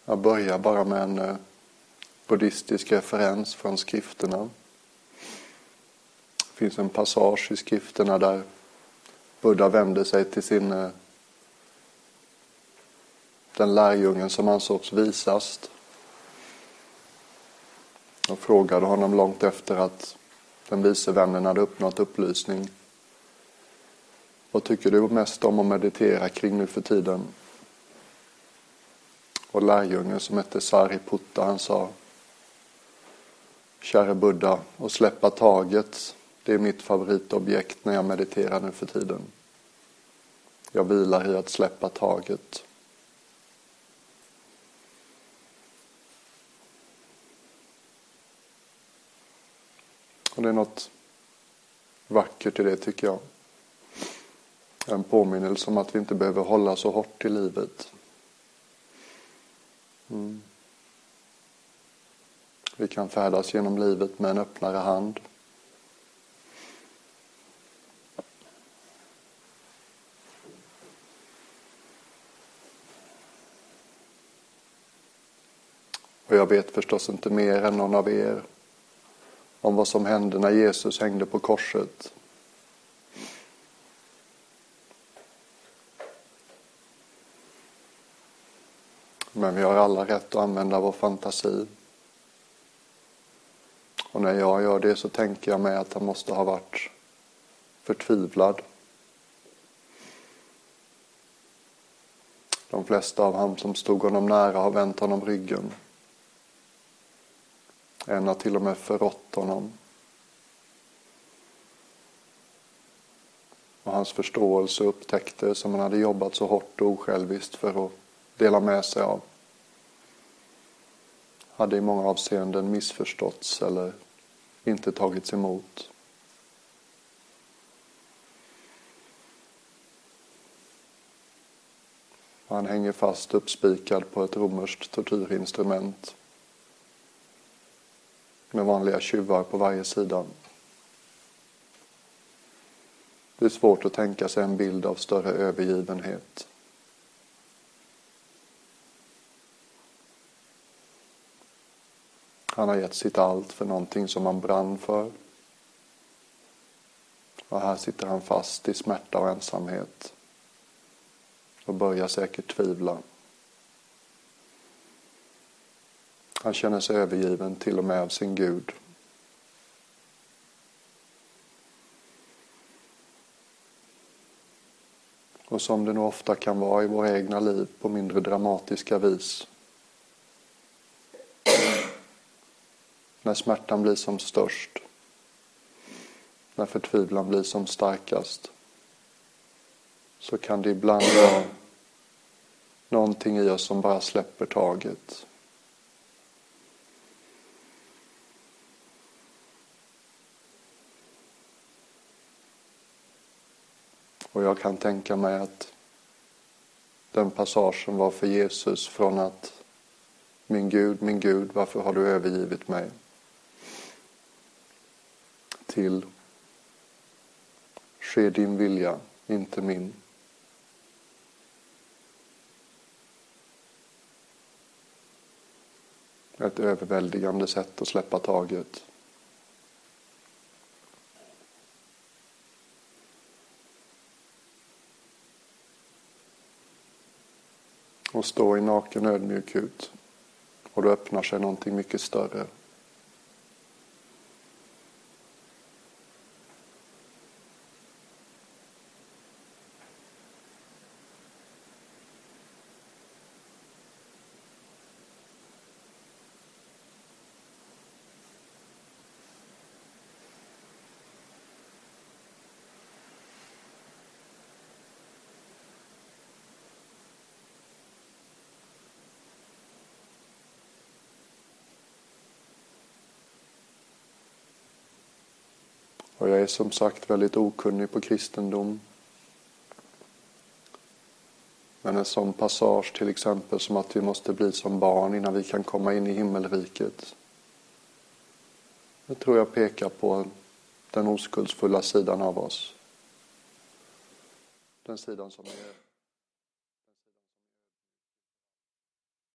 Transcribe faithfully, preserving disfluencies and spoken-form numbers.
Jag börjar bara med en eh, buddhistisk referens från skrifterna. Det finns en passage i skrifterna där Buddha vänder sig till sin eh, den lärjungen som ansågs visast och frågade honom långt efter att den vise vännen hade uppnått upplysning. Vad tycker du mest om att meditera kring nu för tiden? Och lärjungen som hette Sariputta, han sa: käre Buddha, att släppa taget, det är mitt favoritobjekt när jag mediterar nu för tiden. Jag vilar i att släppa taget. Och det är något vackert i det, tycker jag. En påminnelse om att vi inte behöver hålla så hårt i livet. Mm. Vi kan färdas genom livet med en öppnare hand. Och jag vet förstås inte mer än någon av er om vad som hände när Jesus hängde på korset. Men vi har alla rätt att använda vår fantasi. Och när jag gör det så tänker jag mig att han måste ha varit förtvivlad. De flesta av dem som stod honom nära har vänt honom ryggen. En har till och med förrått honom. Och hans förståelse och upptäckter som han hade jobbat så hårt och osjälviskt för att dela med sig av hade i många avseenden missförståtts eller inte tagits emot. Och han hänger fast uppspikad på ett romerskt tortyrinstrument med vanliga tjuvar på varje sida. Det är svårt att tänka sig en bild av större övergivenhet. Han har gett sitt allt för någonting som han brann för. Och här sitter han fast i smärta och ensamhet. Och börjar säkert tvivla. Han känner sig övergiven till och med av sin Gud. Och som det nog ofta kan vara i våra egna liv på mindre dramatiska vis. När smärtan blir som störst. När förtvivlan blir som starkast. Så kan det ibland vara någonting i oss som bara släpper taget. Och jag kan tänka mig att den passagen var för Jesus från att min Gud, min Gud, varför har du övergivit mig? Till ske din vilja, inte min. Ett överväldigande sätt att släppa taget. Och stå i naken ödmjukhet. Och då öppnar sig någonting mycket större. Och jag är som sagt väldigt okunnig på kristendom. Men en sån passage till exempel som att vi måste bli som barn innan vi kan komma in i himmelriket. Det tror jag pekar på den oskuldsfulla sidan av oss. Den sidan som är